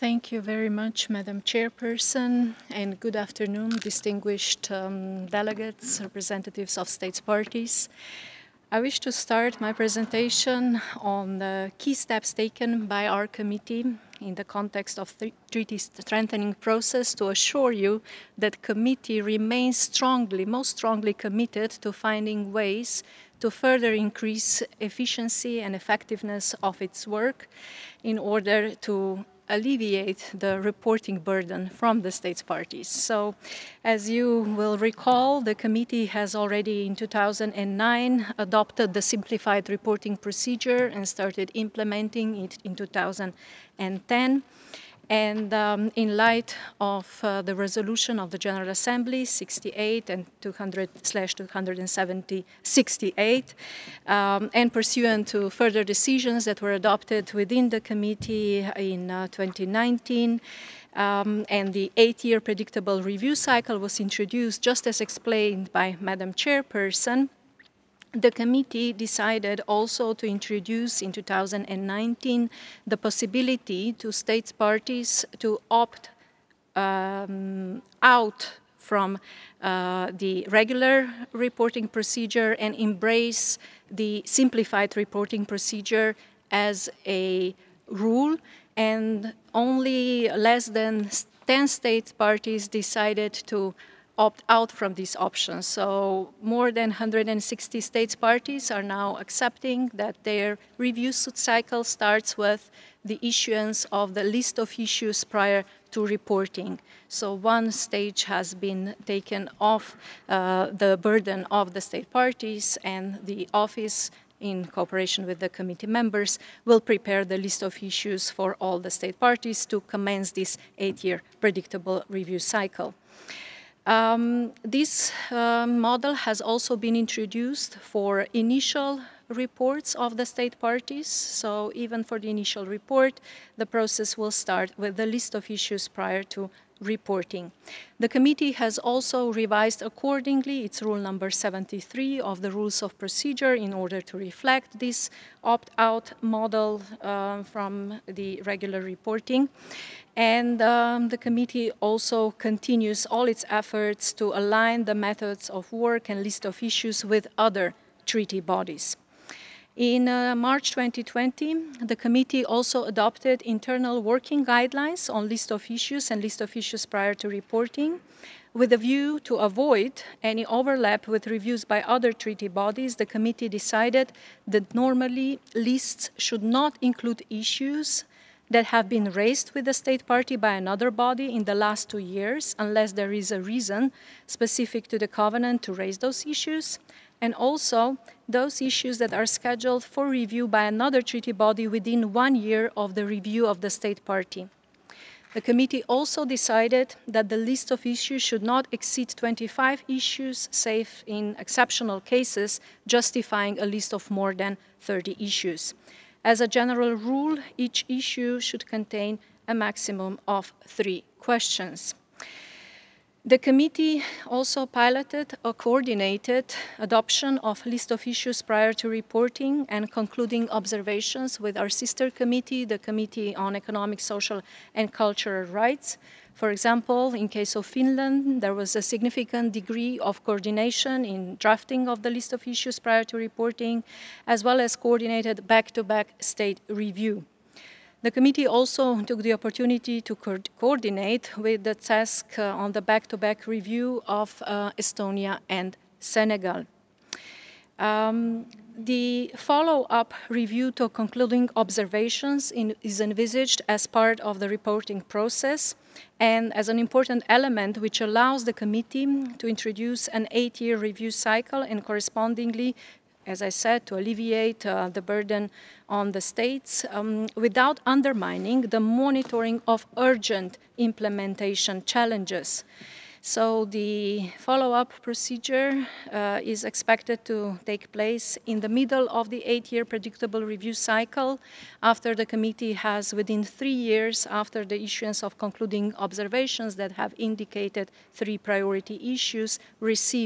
Thank you very much, Madam Chairperson, and good afternoon, distinguished delegates, representatives of states parties. I wish to start my presentation on the key steps taken by our committee in the context of the treaty strengthening process to assure you that committee remains most strongly committed to finding ways to further increase efficiency and effectiveness of its work in order to alleviate the reporting burden from the states parties. So, as you will recall, the committee has already in 2009 adopted the simplified reporting procedure and started implementing it in 2010. And in light of the resolution of the General Assembly 68 and 200/270/68, and pursuant to further decisions that were adopted within the committee in 2019, and the 8-year predictable review cycle was introduced, just as explained by Madam Chairperson. The committee decided also to introduce in 2019 the possibility to states parties to opt out from the regular reporting procedure and embrace the simplified reporting procedure as a rule, and only less than 10 states parties decided to opt out from these options. So more than 160 states parties are now accepting that their review cycle starts with the issuance of the list of issues prior to reporting. So one stage has been taken off the burden of the state parties, and the office, in cooperation with the committee members, will prepare the list of issues for all the state parties to commence this 8-year predictable review cycle. This model has also been introduced for initial reports of the state parties. So even for the initial report, the process will start with the list of issues prior to reporting. The committee has also revised accordingly its rule number 73 of the rules of procedure in order to reflect this opt-out model from the regular reporting. And the committee also continues all its efforts to align the methods of work and list of issues with other treaty bodies. In March 2020, the committee also adopted internal working guidelines on list of issues and list of issues prior to reporting. With a view to avoid any overlap with reviews by other treaty bodies, the committee decided that normally lists should not include issues that have been raised with the state party by another body in the last 2 years, unless there is a reason specific to the covenant to raise those issues, and also those issues that are scheduled for review by another treaty body within 1 year of the review of the state party. The committee also decided that the list of issues should not exceed 25 issues, save in exceptional cases justifying a list of more than 30 issues. As a general rule, each issue should contain a maximum of 3 questions. The committee also piloted a coordinated adoption of list of issues prior to reporting and concluding observations with our sister committee, the Committee on Economic, Social and Cultural Rights. For example, in case of Finland, there was a significant degree of coordination in drafting of the list of issues prior to reporting, as well as coordinated back-to-back state review. The committee also took the opportunity to coordinate with the task on the back-to-back review of Estonia and Senegal. The follow-up review to concluding observations is envisaged as part of the reporting process and as an important element which allows the committee to introduce an 8-year review cycle and correspondingly, as I said, to alleviate the burden on the states without undermining the monitoring of urgent implementation challenges. So the follow-up procedure is expected to take place in the middle of the 8-year predictable review cycle, after the committee has, within 3 years after the issuance of concluding observations that have indicated 3 priority issues, received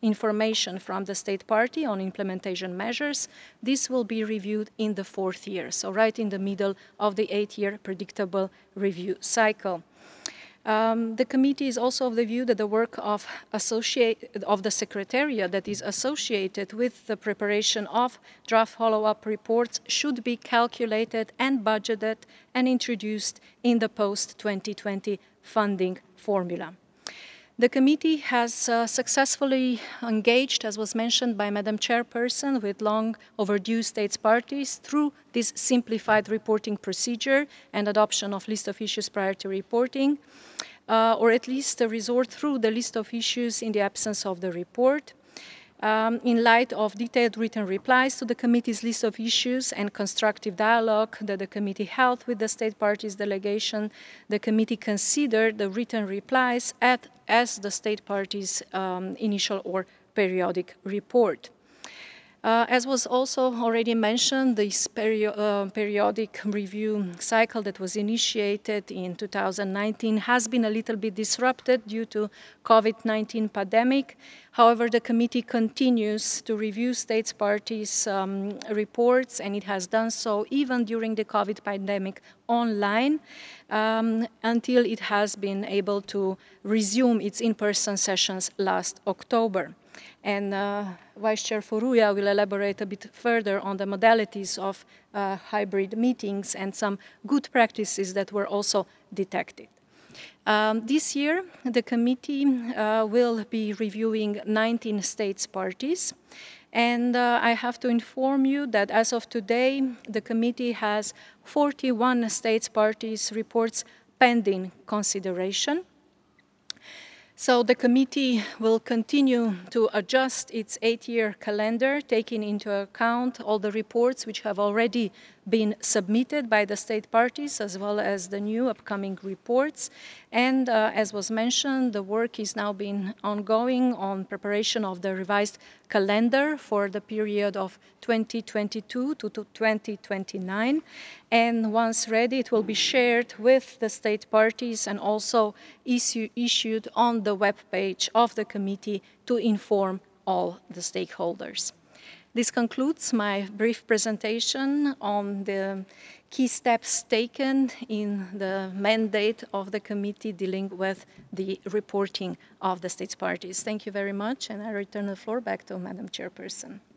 information from the state party on implementation measures. This will be reviewed in the 4th year, so right in the middle of the 8-year predictable review cycle. The committee is also of the view that the work of the Secretariat that is associated with the preparation of draft follow-up reports should be calculated and budgeted and introduced in the post-2020 funding formula. The committee has successfully engaged, as was mentioned by Madam Chairperson, with long overdue states parties through this simplified reporting procedure and adoption of list of issues prior to reporting, or at least a resort through the list of issues in the absence of the report. In light of detailed written replies to the committee's list of issues and constructive dialogue that the committee held with the state parties delegation, the committee considered the written replies as the state parties' initial or periodic report. As was also already mentioned, this periodic review cycle that was initiated in 2019 has been a little bit disrupted due to COVID-19 pandemic. However, the committee continues to review states parties' reports, and it has done so even during the COVID pandemic online until it has been able to resume its in-person sessions last October. And Vice Chair Furuya will elaborate a bit further on the modalities of hybrid meetings and some good practices that were also detected. This year, the committee will be reviewing 19 states parties. And I have to inform you that as of today, the committee has 41 states parties reports pending consideration. So the committee will continue to adjust its 8-year calendar, taking into account all the reports which have already been submitted by the state parties, as well as the new upcoming reports. And as was mentioned, the work is now been ongoing on preparation of the revised calendar for the period of 2022 to 2029. And once ready, it will be shared with the state parties and also issued on the webpage of the committee to inform all the stakeholders. This concludes my brief presentation on the key steps taken in the mandate of the committee dealing with the reporting of the states parties. Thank you very much, and I return the floor back to Madam Chairperson.